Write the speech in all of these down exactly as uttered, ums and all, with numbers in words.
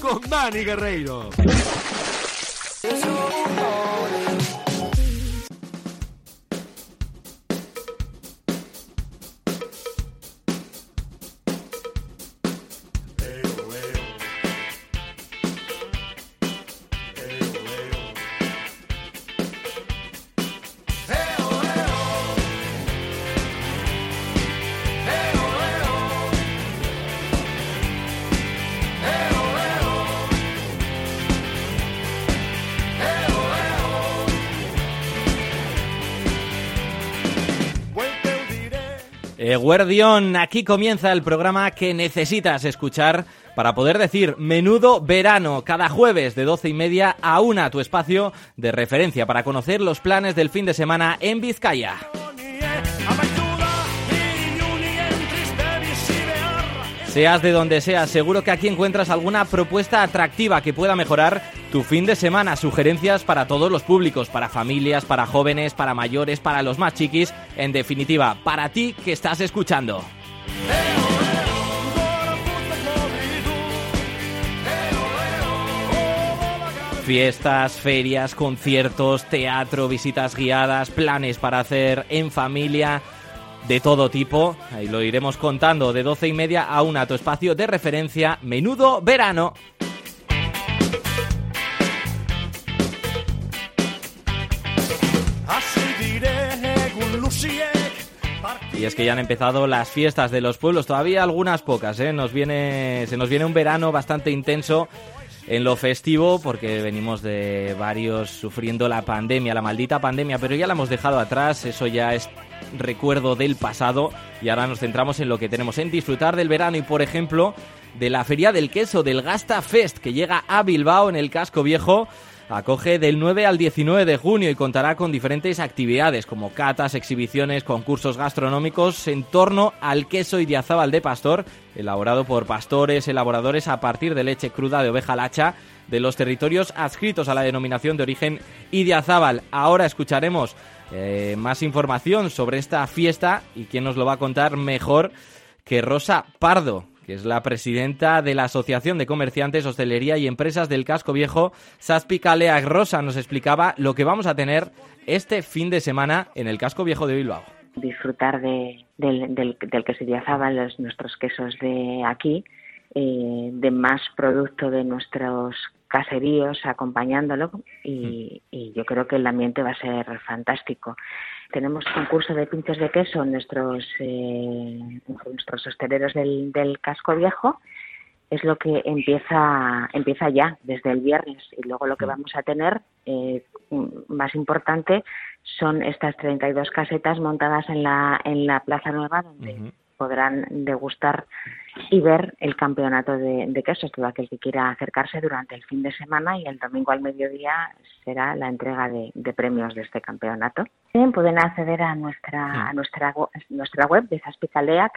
con Dani Guerreiro. Eguerdión, aquí comienza el programa que necesitas escuchar para poder decir menudo verano, cada jueves de doce y media a una, tu espacio de referencia para conocer los planes del fin de semana en Vizcaya. Seas de donde seas, seguro que aquí encuentras alguna propuesta atractiva que pueda mejorar tu fin de semana. Sugerencias para todos los públicos, para familias, para jóvenes, para mayores, para los más chiquis. En definitiva, para ti que estás escuchando. Fiestas, ferias, conciertos, teatro, visitas guiadas, planes para hacer en familia, de todo tipo. Ahí lo iremos contando de doce y media a una, tu espacio de referencia, menudo verano. Y es que ya han empezado las fiestas de los pueblos, todavía algunas pocas, ¿eh? Nos viene, se nos viene un verano bastante intenso en lo festivo, porque venimos de varios sufriendo la pandemia, la maldita pandemia, pero ya la hemos dejado atrás, eso ya es recuerdo del pasado, y ahora nos centramos en lo que tenemos, en disfrutar del verano y, por ejemplo, de la Feria del Queso, del Gasta Fest, que llega a Bilbao, en el Casco Viejo. Acoge del nueve al diecinueve de junio y contará con diferentes actividades como catas, exhibiciones, concursos gastronómicos en torno al queso Idiazábal de Pastor, elaborado por pastores, elaboradores a partir de leche cruda de oveja lacha de los territorios adscritos a la denominación de origen Idiazábal. Ahora escucharemos eh, más información sobre esta fiesta, y quién nos lo va a contar mejor que Rosa Pardo, que es la presidenta de la Asociación de Comerciantes, Hostelería y Empresas del Casco Viejo, Zazpikaleak. Rosa nos explicaba lo que vamos a tener este fin de semana en el Casco Viejo de Bilbao. Disfrutar de, del, del, del queso Idiazábal, los, nuestros quesos de aquí, eh, de más producto de nuestros caseríos acompañándolo, y, y yo creo que el ambiente va a ser fantástico. Tenemos concurso de pinchos de queso en nuestros, eh, nuestros hosteleros del, del Casco Viejo. Es lo que empieza empieza ya desde el viernes, y luego lo que vamos a tener, eh, más importante, son estas treinta y dos casetas montadas en la en la Plaza Nueva, donde uh-huh. podrán degustar y ver el campeonato de, de quesos, todo aquel que quiera acercarse durante el fin de semana, y el domingo al mediodía será la entrega de, de premios de este campeonato. Bien, pueden acceder a nuestra a nuestra nuestra web de Zazpikaleak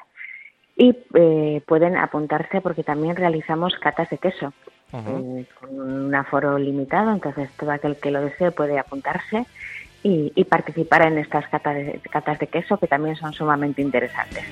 y eh, pueden apuntarse, porque también realizamos catas de queso uh-huh. eh, con un aforo limitado, entonces todo aquel que lo desee puede apuntarse y, y participar en estas catas de, catas de queso, que también son sumamente interesantes.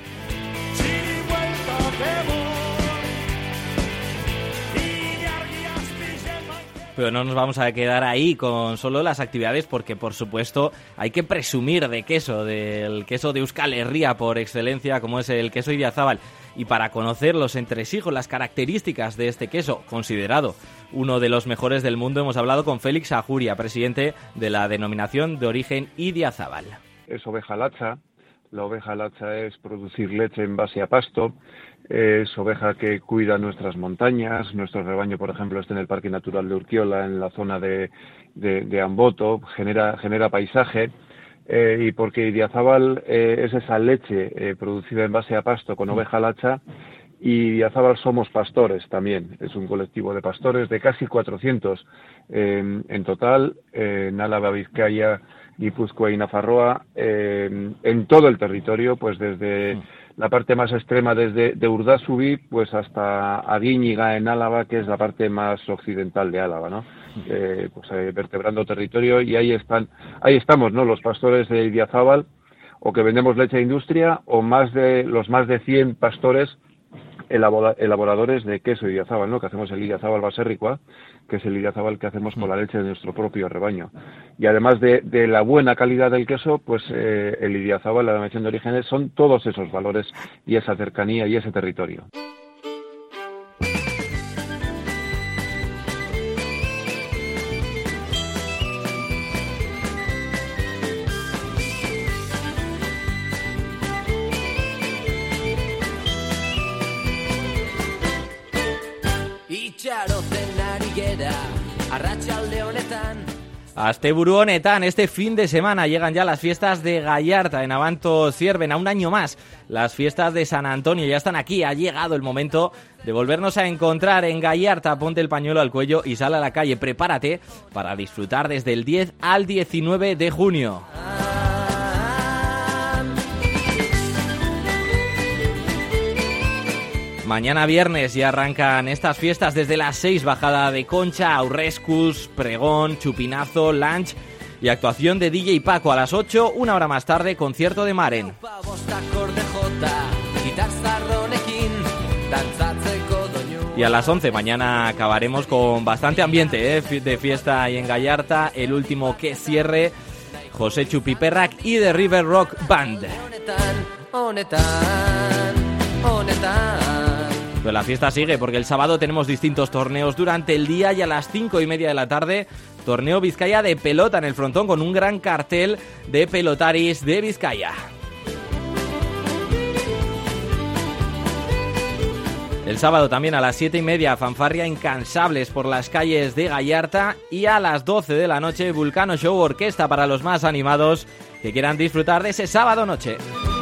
Pero no nos vamos a quedar ahí con solo las actividades, porque por supuesto hay que presumir de queso, del queso de Euskal Herria por excelencia, como es el queso Idiazábal. Y para conocer los entresijos, las características de este queso, considerado uno de los mejores del mundo, hemos hablado con Félix Ajuria, presidente de la denominación de origen Idiazábal. Es oveja lacha. La oveja lacha es producir leche en base a pasto, es oveja que cuida nuestras montañas. Nuestro rebaño, por ejemplo, está en el Parque Natural de Urkiola, en la zona de, de, de Amboto, genera, genera paisaje, eh, y porque Idiazábal eh, es esa leche eh, producida en base a pasto con oveja lacha, y Idiazábal somos pastores también. Es un colectivo de pastores de casi cuatrocientos eh, en total, eh, en Álava, Vizcaya, Guipúzcoa y Nafarroa, eh, en todo el territorio, pues desde la parte más extrema, desde de Urdasubi, pues hasta Aguíñiga en Álava, que es la parte más occidental de Álava, ¿no? Eh, pues eh, vertebrando territorio, y ahí están, ahí estamos, ¿no? Los pastores de Idiazábal, o que vendemos leche a industria, o más de los más de cien pastores elabora, elaboradores de queso Idiazábal, ¿no? Que hacemos el Idiazábal baserricoa, que es el Idiazábal que hacemos con la leche de nuestro propio rebaño. Y además de, de la buena calidad del queso, pues eh, el Idiazábal, la denominación de orígenes, son todos esos valores y esa cercanía y ese territorio. Asteburu honetan, este fin de semana llegan ya las fiestas de Gallarta en Abanto Zierben, a un año más. Las fiestas de San Antonio ya están aquí, ha llegado el momento de volvernos a encontrar en Gallarta. Ponte el pañuelo al cuello y sal a la calle, prepárate para disfrutar desde el diez al diecinueve de junio. Mañana viernes ya arrancan estas fiestas desde las seis, bajada de concha, aurrescus, pregón, chupinazo, lunch y actuación de D J Paco. A las ocho, una hora más tarde, concierto de Maren. Y a las once mañana acabaremos con bastante ambiente ¿eh? de fiesta ahí en Gallarta, el último que cierre, José Chupiperrak y The River Rock Band. Pero la fiesta sigue porque el sábado tenemos distintos torneos durante el día y a las cinco y media de la tarde torneo Vizcaya de pelota en el frontón con un gran cartel de pelotaris de Vizcaya. El sábado también a las siete y media fanfarria incansables por las calles de Gallarta y a las doce de la noche Vulcano Show Orquesta para los más animados que quieran disfrutar de ese sábado noche.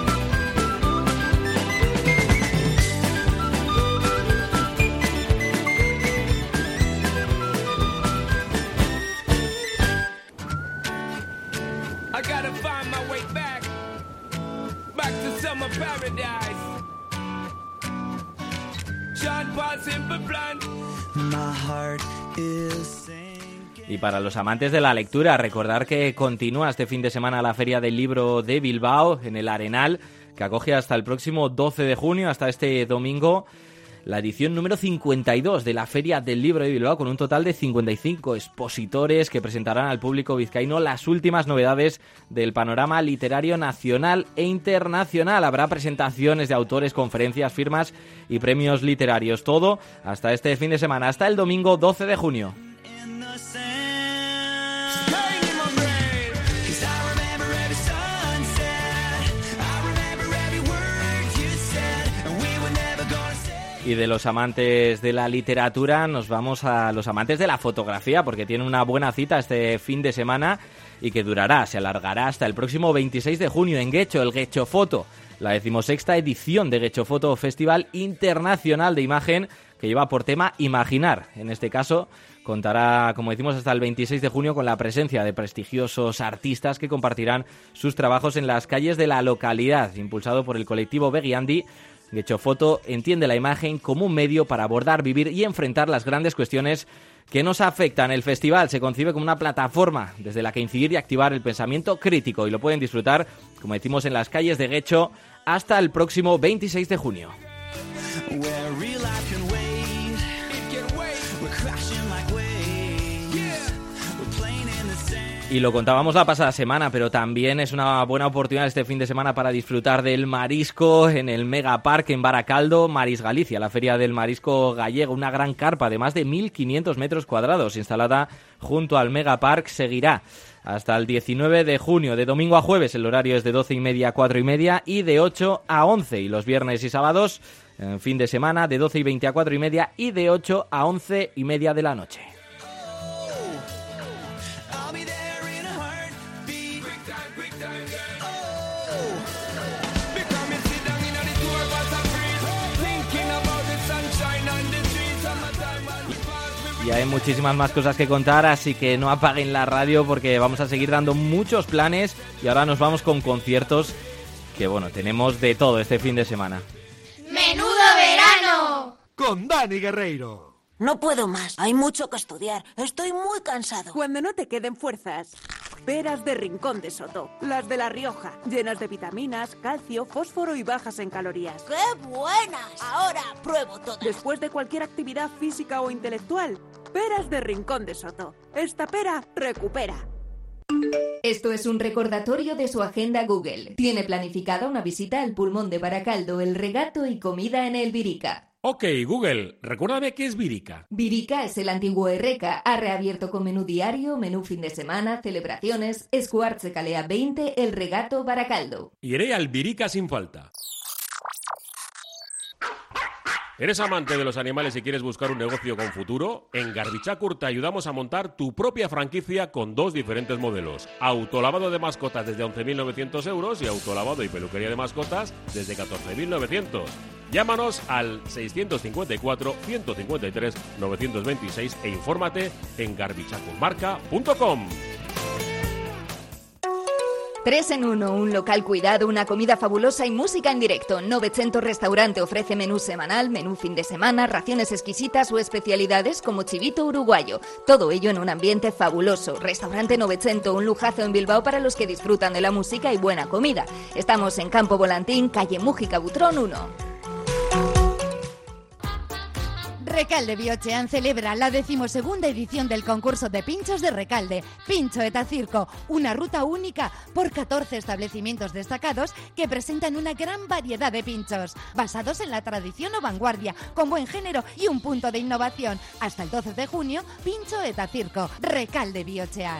Y para los amantes de la lectura, recordar que continúa este fin de semana la Feria del Libro de Bilbao en el Arenal, que acoge hasta el próximo doce de junio, hasta este domingo, la edición número cincuenta y dos de la Feria del Libro de Bilbao, con un total de cincuenta y cinco expositores que presentarán al público vizcaíno las últimas novedades del panorama literario nacional e internacional. Habrá presentaciones de autores, conferencias, firmas y premios literarios. Todo hasta este fin de semana, hasta el domingo doce de junio. Y de los amantes de la literatura nos vamos a los amantes de la fotografía, porque tiene una buena cita este fin de semana y que durará, se alargará hasta el próximo veintiséis de junio en Guecho, el Guecho Foto, la decimosexta edición de Guecho Foto, Festival Internacional de Imagen, que lleva por tema Imaginar. En este caso contará, como decimos, hasta el veintiséis de junio con la presencia de prestigiosos artistas que compartirán sus trabajos en las calles de la localidad. Impulsado por el colectivo Begiandi, Guecho Foto entiende la imagen como un medio para abordar, vivir y enfrentar las grandes cuestiones que nos afectan. El festival se concibe como una plataforma desde la que incidir y activar el pensamiento crítico, y lo pueden disfrutar, como decimos, en las calles de Guecho hasta el próximo veintiséis de junio. Y lo contábamos la pasada semana, pero también es una buena oportunidad este fin de semana para disfrutar del marisco en el Mega Park en Baracaldo, Maris Galicia, la feria del marisco gallego, una gran carpa de más de mil quinientos metros cuadrados instalada junto al Mega Park. Seguirá hasta el diecinueve de junio, de domingo a jueves. El horario es de doce y media a cuatro y media y de ocho a once, y los viernes y sábados en fin de semana de doce y veinte a cuatro y media y de ocho a once y media de la noche. Y hay muchísimas más cosas que contar, así que no apaguen la radio porque vamos a seguir dando muchos planes, y ahora nos vamos con conciertos que, bueno, tenemos de todo este fin de semana. ¡Menudo verano! Con Dani Guerreiro. No puedo más, hay mucho que estudiar, estoy muy cansado. Cuando no te queden fuerzas, Peras de Rincón de Soto, las de La Rioja, llenas de vitaminas, calcio, fósforo y bajas en calorías. ¡Qué buenas! Ahora pruebo todas. Después de cualquier actividad física o intelectual, Peras de Rincón de Soto. Esta pera recupera. Esto es un recordatorio de su agenda Google. Tiene planificada una visita al Pulmón de Baracaldo, el regato y comida en el Virica. Ok, Google, recuérdame qué es Virica. Virica es el antiguo Erreca. Ha reabierto con menú diario, menú fin de semana, celebraciones, Escuartze Calea veinte, el regato Baracaldo. Iré al Virica sin falta. ¿Eres amante de los animales y quieres buscar un negocio con futuro? En Garbichacur te ayudamos a montar tu propia franquicia con dos diferentes modelos. Autolavado de mascotas desde once mil novecientos euros y autolavado y peluquería de mascotas desde catorce mil novecientos. Llámanos al seiscientos cincuenta y cuatro, ciento cincuenta y tres, novecientos veintiséis e infórmate en garbichacurmarca punto com. Tres en uno, un local cuidado, una comida fabulosa y música en directo. Novecento Restaurante ofrece menú semanal, menú fin de semana, raciones exquisitas o especialidades como chivito uruguayo. Todo ello en un ambiente fabuloso. Restaurante Novecento, un lujazo en Bilbao para los que disfrutan de la música y buena comida. Estamos en Campo Volantín, calle Mújica Butrón uno. Recalde Biochean celebra la decimosegunda edición del concurso de pinchos de Recalde, Pincho eta Circo, una ruta única por catorce establecimientos destacados que presentan una gran variedad de pinchos, basados en la tradición o vanguardia, con buen género y un punto de innovación. Hasta el doce de junio, Pincho eta Circo, Recalde Biochean.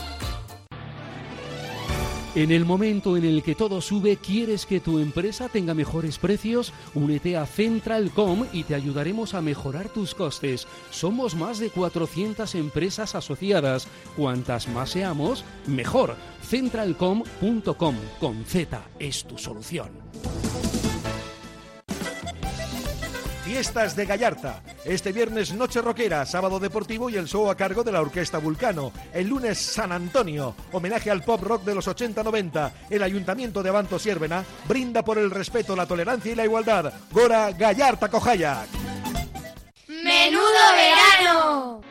En el momento en el que todo sube, ¿quieres que tu empresa tenga mejores precios? Únete a Centralcom y te ayudaremos a mejorar tus costes. Somos más de cuatrocientas empresas asociadas. Cuantas más seamos, mejor. Centralcom punto com, con Z, es tu solución. Fiestas de Gallarta. Este viernes noche rockera, sábado deportivo y el show a cargo de la Orquesta Vulcano. El lunes San Antonio, homenaje al pop rock de los ochenta noventa. El Ayuntamiento de Abanto Siérvena brinda por el respeto, la tolerancia y la igualdad. Gora Gallarta Cojayac. ¡Menudo verano!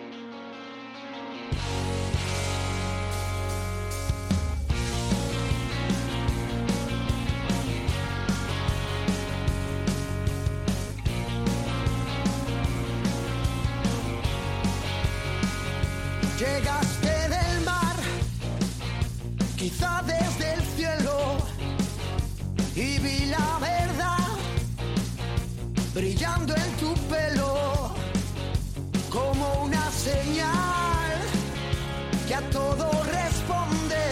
Llegaste del mar, quizá desde el cielo, y vi la verdad brillando en tu pelo, como una señal que a todo responde.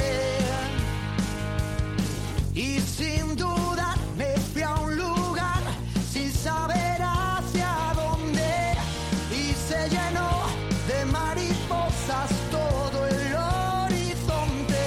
Y sin duda me fui a un lugar sin saber hacia dónde, y se llenó de mariposas todo el horizonte.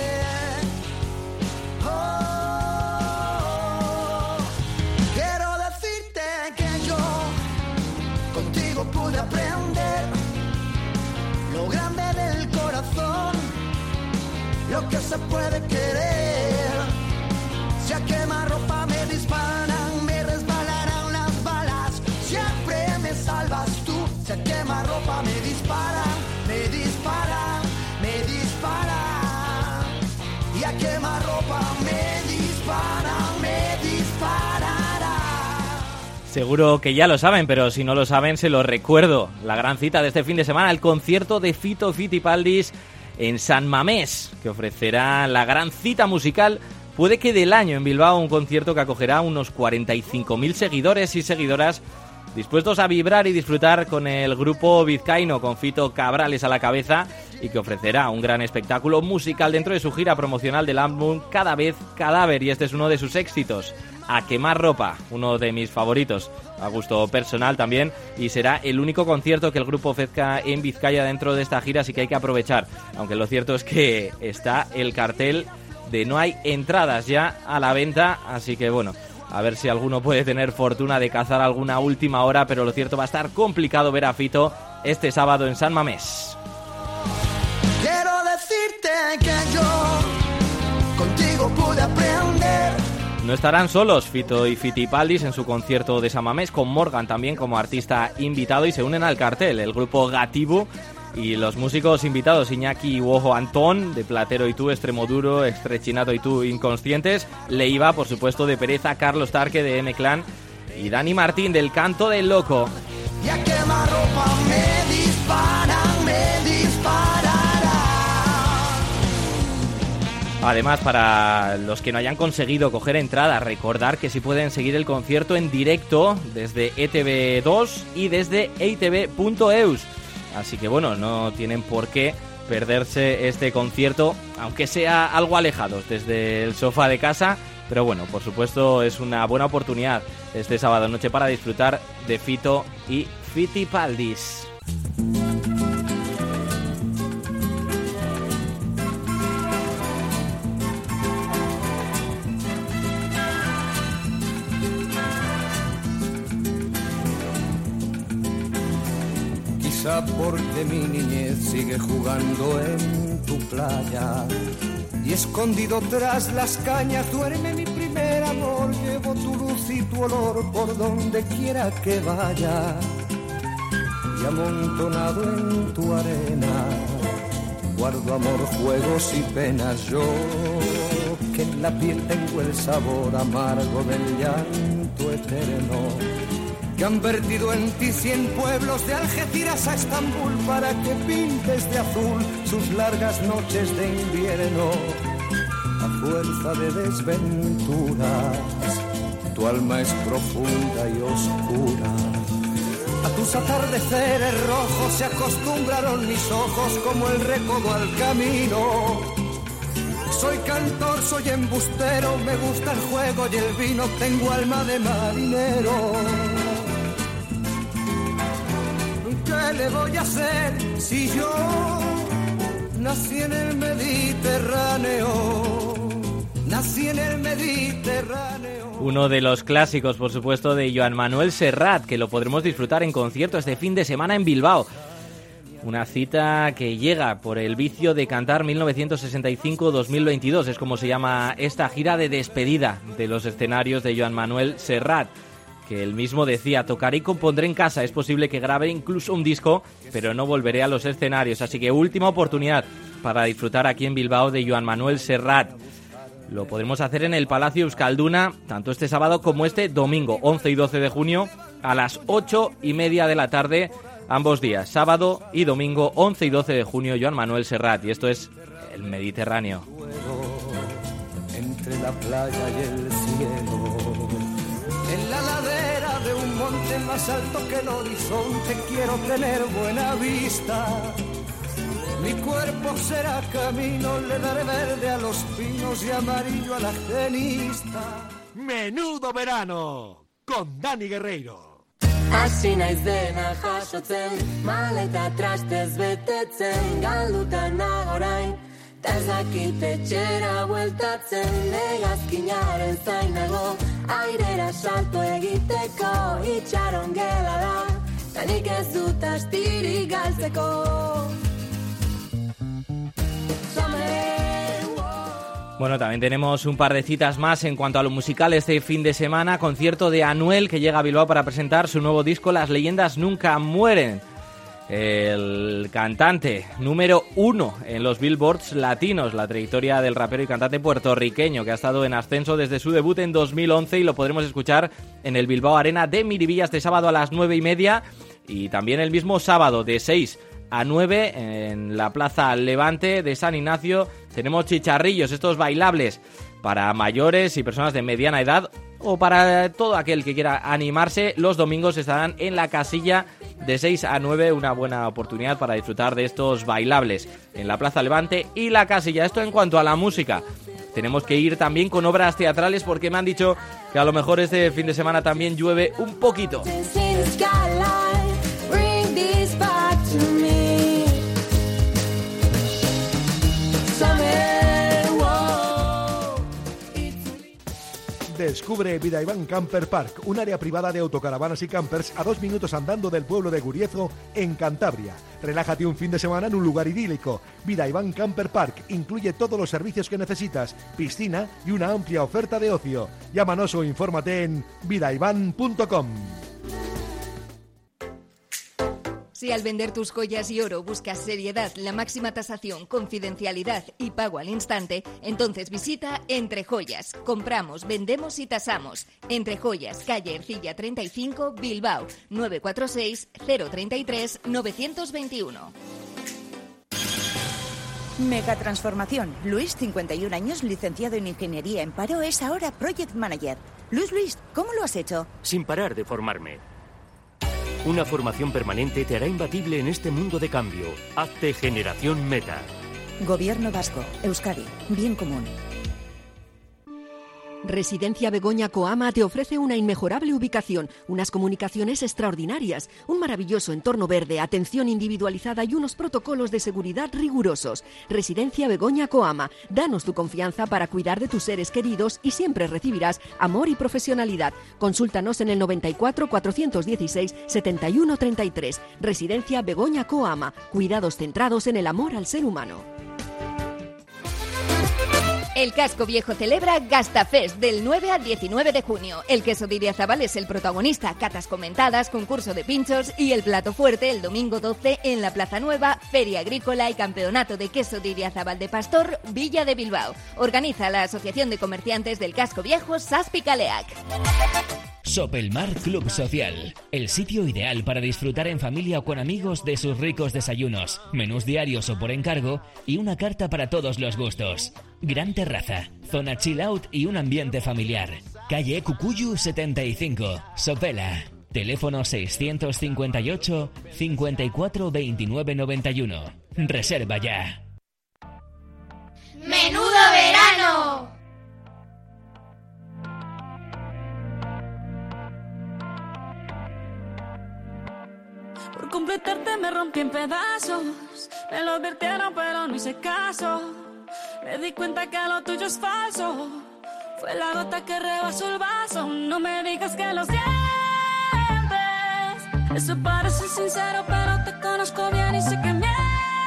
Oh, quiero decirte que yo contigo pude aprender lo grande del corazón, lo que se puede querer. Si a quemarropa me disparan, me resbalarán las balas, siempre me salvas tú. Si a quemarropa me disparan, me disparan, me disparan. Y a quemarropa me disparan, me dispararán. Seguro que ya lo saben, pero si no lo saben se lo recuerdo. La gran cita de este fin de semana, el concierto de Fito Fitipaldis en San Mamés, que ofrecerá la gran cita musical, puede que del año en Bilbao, un concierto que acogerá unos cuarenta y cinco mil seguidores y seguidoras dispuestos a vibrar y disfrutar con el grupo vizcaíno, con Fito Cabrales a la cabeza, y que ofrecerá un gran espectáculo musical dentro de su gira promocional del álbum Cada vez Cadáver, y este es uno de sus éxitos, A quemar ropa, uno de mis favoritos, a gusto personal también, y será el único concierto que el grupo ofrezca en Vizcaya dentro de esta gira, así que hay que aprovechar, aunque lo cierto es que está el cartel de no hay entradas ya a la venta, así que bueno, a ver si alguno puede tener fortuna de cazar alguna última hora, pero lo cierto va a estar complicado ver a Fito este sábado en San Mamés. Quiero decirte que yo contigo pude aprender. No estarán solos Fito y Fitipaldis en su concierto de San Mamés, con Morgan también como artista invitado, y se unen al cartel el grupo Gatibu Y los músicos invitados, Iñaki Uojo Antón, de Platero y tú, Extremoduro, Estrechinato y tú, Inconscientes, Leiva, por supuesto, de Pereza, Carlos Tarque, de M-Clan, y Dani Martín, del Canto del Loco. Y a quemarropa me disparan, me dispararán. Además, para los que no hayan conseguido coger entrada, recordar que sí pueden seguir el concierto en directo desde E T V dos y desde e i te ve punto eus. Así que bueno, no tienen por qué perderse este concierto, aunque sea algo alejados desde el sofá de casa. Pero bueno, por supuesto es una buena oportunidad este sábado noche para disfrutar de Fito y Fitipaldis. Quizá porque mi niñez sigue jugando en tu playa y escondido tras las cañas duerme mi primer amor. Llevo tu luz y tu olor por donde quiera que vaya y amontonado en tu arena guardo amor, juegos y penas. Yo que en la piel tengo el sabor amargo del llanto eterno que han vertido en ti cien pueblos de Algeciras a Estambul para que pintes de azul sus largas noches de invierno. A fuerza de desventuras, tu alma es profunda y oscura. A tus atardeceres rojos se acostumbraron mis ojos como el recodo al camino. Soy cantor, soy embustero, me gusta el juego y el vino, tengo alma de marinero. ¿Qué le voy a hacer si yo nací en el Mediterráneo? Nací en el Mediterráneo. Uno de los clásicos, por supuesto, de Joan Manuel Serrat, que lo podremos disfrutar en concierto este fin de semana en Bilbao. Una cita que llega por el vicio de cantar mil novecientos sesenta y cinco dos mil veintidós. Es como se llama esta gira de despedida de los escenarios de Joan Manuel Serrat, que él mismo decía: tocaré y compondré en casa, es posible que grabe incluso un disco, pero no volveré a los escenarios. Así que última oportunidad para disfrutar aquí en Bilbao de Joan Manuel Serrat. Lo podremos hacer en el Palacio Euskalduna, tanto este sábado como este domingo, once y doce de junio, a las ocho y media de la tarde, ambos días, sábado y domingo, once y doce de junio, Joan Manuel Serrat. Y esto es el Mediterráneo. Entre la playa y el cielo, en la ladera de un monte más alto que el horizonte, quiero tener buena vista. Mi cuerpo será camino, le daré verde a los pinos y amarillo a la genista. Menudo verano con Dani Guerreiro. Hasi naiz dena jasotzen, maleta trastez betetzen, galduta nago orain, ta ez dakit etxera bueltatzen, hegazkinaren zain nago, airera salto egiteko, itxaron gela da, ta nik ez dut astirik galtzeko. Bueno, también tenemos un par de citas más en cuanto a lo musical este fin de semana. Concierto de Anuel, que llega a Bilbao para presentar su nuevo disco Las leyendas nunca mueren. El cantante número uno en los Billboards latinos, la trayectoria del rapero y cantante puertorriqueño que ha estado en ascenso desde su debut en dos mil once, y lo podremos escuchar en el Bilbao Arena de Miribilla este sábado a las nueve y media, y también el mismo sábado de seis a nueve en la Plaza Levante de San Ignacio. Tenemos chicharrillos, estos bailables para mayores y personas de mediana edad, o para todo aquel que quiera animarse. Los domingos estarán en la casilla de seis a nueve, una buena oportunidad para disfrutar de estos bailables en la Plaza Levante y la casilla. Esto en cuanto a la música. Tenemos que ir también con obras teatrales, porque me han dicho que a lo mejor este fin de semana también llueve un poquito. Descubre Vidaivan Camper Park, un área privada de autocaravanas y campers a dos minutos andando del pueblo de Guriezo, en Cantabria. Relájate un fin de semana en un lugar idílico. Vidaivan Camper Park incluye todos los servicios que necesitas, piscina y una amplia oferta de ocio. Llámanos o infórmate en vidaivan punto com. Si al vender tus joyas y oro buscas seriedad, la máxima tasación, confidencialidad y pago al instante, entonces visita Entre Joyas. Compramos, vendemos y tasamos. Entre Joyas, calle Ercilla treinta y cinco, Bilbao, nueve cuatro seis, cero tres tres, nueve dos uno. Megatransformación. Luis, cincuenta y un años, licenciado en Ingeniería en Paro, es ahora Project Manager. Luis, Luis, ¿cómo lo has hecho? Sin parar de formarme. Una formación permanente te hará imbatible en este mundo de cambio. Hazte Generación Meta. Gobierno Vasco. Euskadi. Bien común. Residencia Begoña Coama te ofrece una inmejorable ubicación, unas comunicaciones extraordinarias, un maravilloso entorno verde, atención individualizada y unos protocolos de seguridad rigurosos. Residencia Begoña Coama. Danos tu confianza para cuidar de tus seres queridos y siempre recibirás amor y profesionalidad. Consúltanos en el noventa y cuatro, cuatrocientos dieciséis, setenta y uno treinta y tres. Residencia Begoña Coama. Cuidados centrados en el amor al ser humano. El Casco Viejo celebra Gastafest del nueve al diecinueve de junio. El queso de Idiazabal es el protagonista, catas comentadas, concurso de pinchos y el plato fuerte el domingo doce en la Plaza Nueva, Feria Agrícola y Campeonato de Queso de Idiazabal de Pastor, Villa de Bilbao. Organiza la Asociación de Comerciantes del Casco Viejo, Saspicaleac. Sopelmar Club Social, el sitio ideal para disfrutar en familia o con amigos de sus ricos desayunos, menús diarios o por encargo y una carta para todos los gustos. Gran terraza, zona chill out y un ambiente familiar. Calle Cucuyu setenta y cinco, Sopela. Teléfono seiscientos cincuenta y ocho, cincuenta y cuatro, veintinueve noventa y uno. Reserva ya. ¡Menudo verano! Por completarte me rompí en pedazos. Me lo advirtieron pero no hice caso. Me di cuenta que lo tuyo es falso. Fue la gota que rebasó el vaso. No me digas que lo sientes. Eso parece sincero pero te conozco bien y sé que mientes.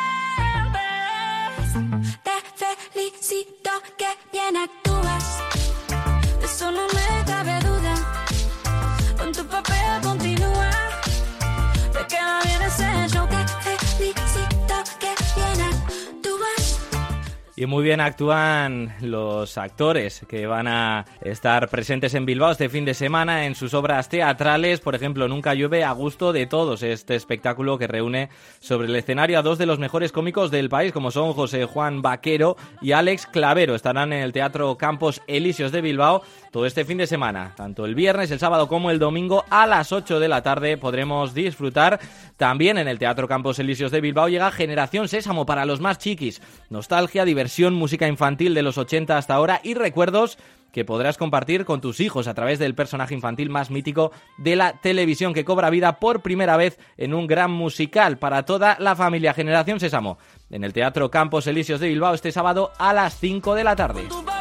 Te felicito que bien actúas. De eso no me cabe duda. Con tu papel continúa. Te queda bien ese show. Te felicito que bien actúas. Y muy bien actúan los actores que van a estar presentes en Bilbao este fin de semana en sus obras teatrales. Por ejemplo, Nunca llueve a gusto de todos, este espectáculo que reúne sobre el escenario a dos de los mejores cómicos del país, como son José Juan Vaquero y Alex Clavero. Estarán en el Teatro Campos Elíseos de Bilbao todo este fin de semana. Tanto el viernes, el sábado como el domingo a las ocho de la tarde podremos disfrutar. También en el Teatro Campos Elíseos de Bilbao llega Generación Sésamo para los más chiquis. Nostalgia, diversión, música infantil de los ochenta hasta ahora y recuerdos que podrás compartir con tus hijos a través del personaje infantil más mítico de la televisión, que cobra vida por primera vez en un gran musical para toda la familia. Generación Sésamo en el Teatro Campos Elíseos de Bilbao este sábado a las cinco de la tarde.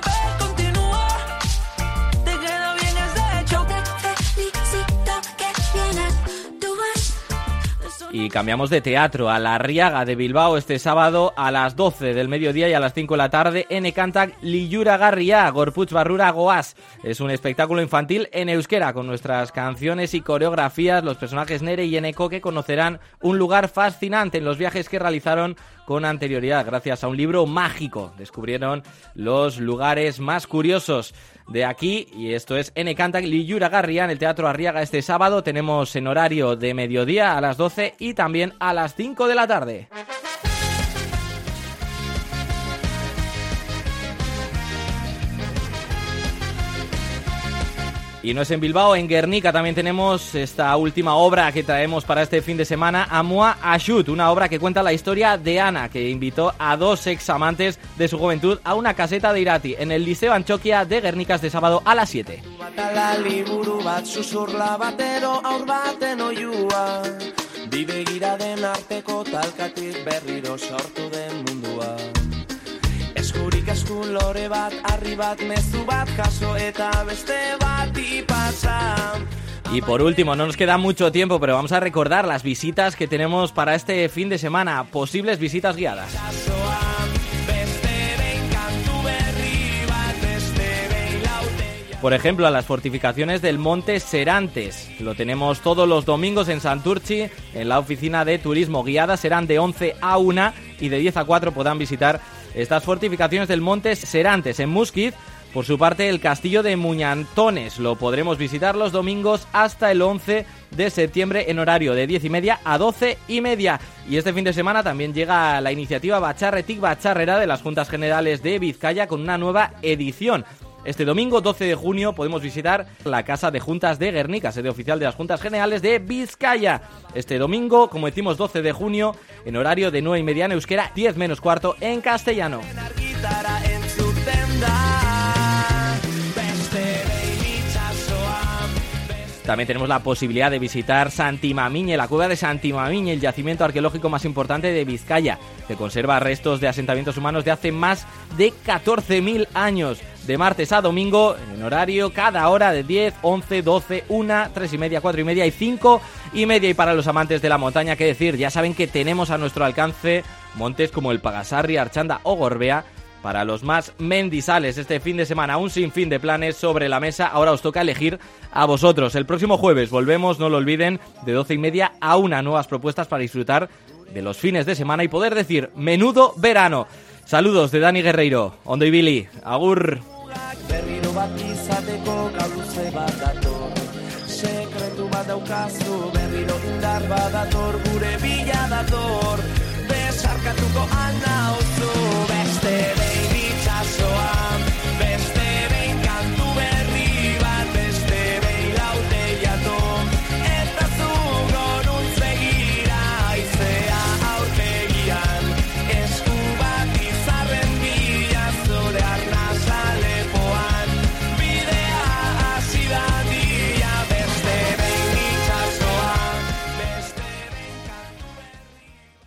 Y cambiamos de teatro a La Arriaga de Bilbao este sábado a las doce del mediodía y a las cinco de la tarde en Ekantak Liluragarria, Gorputz Barrura Goaz. Es un espectáculo infantil en euskera con nuestras canciones y coreografías. Los personajes Nere y Eneko que conocerán un lugar fascinante en los viajes que realizaron con anterioridad. Gracias a un libro mágico descubrieron los lugares más curiosos de aquí, y esto es en Ekantak Liluragarria en el Teatro Arriaga este sábado. Tenemos en horario de mediodía a las doce y también a las cinco de la tarde. Y no es en Bilbao, en Guernica también tenemos esta última obra que traemos para este fin de semana, Amua Ashut, una obra que cuenta la historia de Ana, que invitó a dos examantes de su juventud a una caseta de Irati en el Liceo Antxokia de Guernica este sábado a las siete. Eskurik eskun lore bat, arri bat, mezu bat, jaso eta beste bati pasa. Y por último, no nos queda mucho tiempo, pero vamos a recordar las visitas que tenemos para este fin de semana, posibles visitas guiadas. por ejemplo, a las fortificaciones del Monte Serantes. Lo tenemos todos los domingos en Santurchi, en la oficina de turismo guiada. Serán de once a una y de diez a cuatro podrán visitar estas fortificaciones del Monte Serantes. En Musquiz, por su parte, el castillo de Muñantones lo podremos visitar los domingos hasta el once de septiembre en horario de diez y media a doce y media. Y este fin de semana también llega la iniciativa Batxarretik Batxarrera de las Juntas Generales de Vizcaya con una nueva edición. Este domingo doce de junio podemos visitar la Casa de Juntas de Guernica, sede oficial de las Juntas Generales de Vizcaya. Este domingo, como decimos, doce de junio, en horario de nueve y media en euskera, diez menos cuarto en castellano. También tenemos la posibilidad de visitar Santimamiñe, la cueva de Santimamiñe, el yacimiento arqueológico más importante de Vizcaya, que conserva restos de asentamientos humanos de hace más de catorce mil años. De martes a domingo, en horario cada hora de diez, once, doce, una, tres y media, cuatro y media y cinco y media. Y para los amantes de la montaña, qué decir, ya saben que tenemos a nuestro alcance montes como el Pagasarri, Archanda o Gorbea. Para los más mendizales, este fin de semana un sinfín de planes sobre la mesa. Ahora os toca elegir a vosotros. El próximo jueves volvemos, no lo olviden, de doce y media a una, nuevas propuestas para disfrutar de los fines de semana y poder decir menudo verano. Saludos de Dani Guerreiro, Ondo y Billy, agur. Besarkatuko al nauzu beste